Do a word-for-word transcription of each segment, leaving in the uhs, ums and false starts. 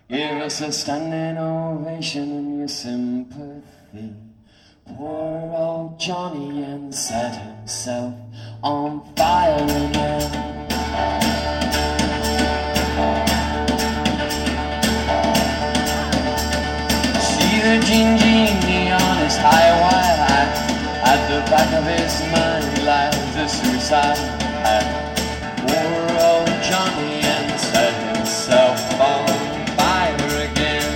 Give us a standing ovation and your sympathy. Poor old Johnny and set himself on fire again. The Gene Genie on his high white hat. At the back of his mind lies a suicide hat. Poor old Johnny and set himself on fire again.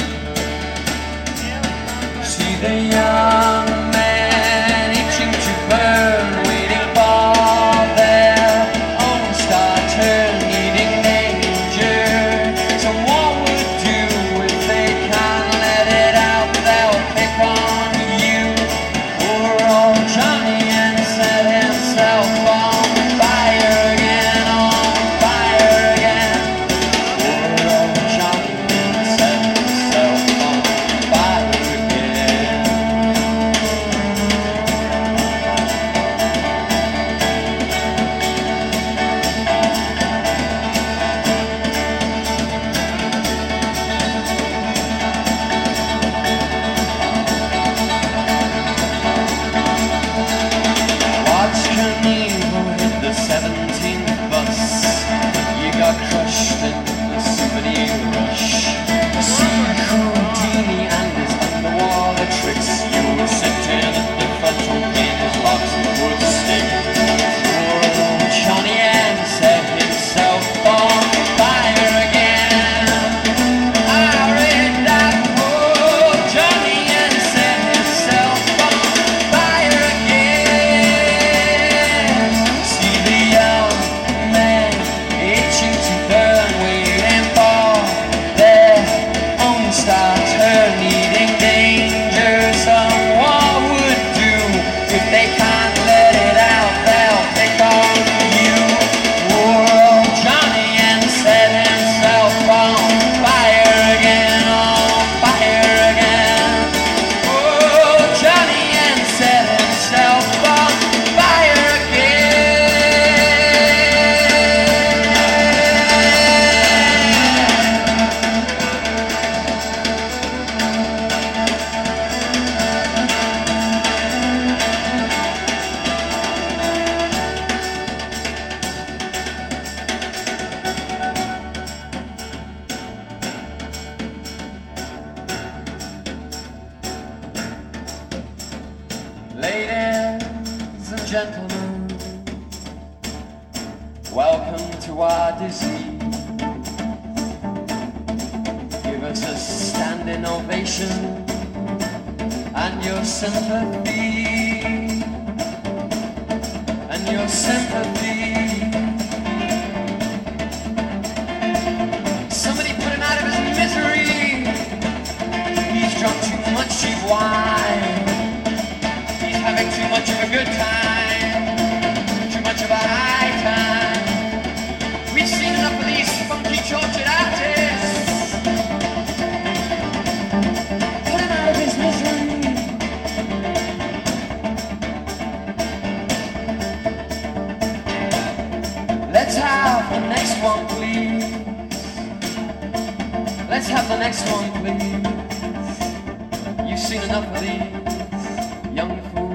See the young man itching to burn, waiting for their own star turn, needing danger. So what would do if they can't let it out? They'll pick on you. Poor old Johnny and set himself on fire again, on fire again. Poor old Johnny and set himself on fire again. Watch Knievel hit the seventeenth bus. You got crushed in the souvenir rush. See Houdini and his underwater tricks. You were sitting at the front row playing his locks and wood stick. Poor old Johnny and set himself on fire again. I read that poor Johnny and set himself on fire again. See the young men itching to burn, waiting for their own star turn, needing danger. Someone would do if they can't let it out. They'll pick on you. Poor old Johnny and set himself on fire again, on fire again. Oh, Johnny and set himself on fire Ladies and gentlemen, welcome to our disease. Give us a standing ovation and your sympathy, and your sympathy. Somebody put him out of his misery. He's drunk too much cheap wine. Having too much of a good time, too much of a high time. We've seen enough of these funky tortured artists. Put him out of his misery. Let's have the next one, please. Let's have the next one, please. You've seen enough of these young fools.